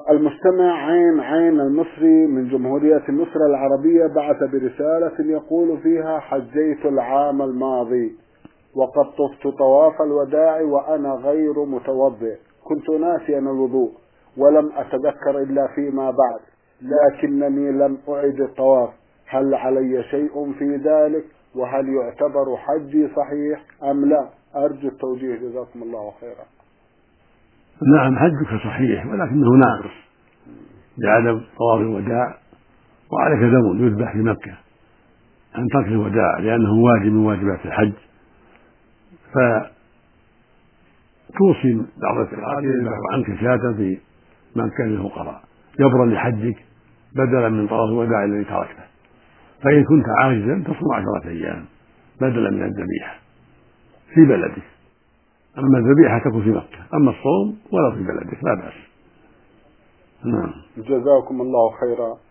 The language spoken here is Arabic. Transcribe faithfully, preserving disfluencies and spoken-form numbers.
المستمع عين عين المصري من جمهورية مصر العربية بعث برسالة يقول فيها: حجيت العام الماضي وقد طفت طواف الوداع وأنا غير متوضئ، كنت ناسيا الوضوء ولم أتذكر إلا فيما بعد، لكنني لم أعد الطواف، هل علي شيء في ذلك؟ وهل يعتبر حجي صحيح أم لا؟ أرجو التوجيه، جزاكم الله خيرا. نعم، حجك صحيح ولكنه ناقص بعدم طواف الوداع، وعليك دم يذبح في مكة عن ترك الوداع لأنه واجب من واجبات الحج، فتوصي بعض الفقهاء يذبح عنك شاة في مكة للفقراء جبرا لحجك بدلا من طواف الوداع الذي تركته. فإن كنت عاجزا تصوم عشرة أيام بدلا من الذبيحة في بلدك، أما الذبيحة تكون في مكة، أما الصوم ولا في بلدك لا بأس. نعم. جزاكم الله خيرا.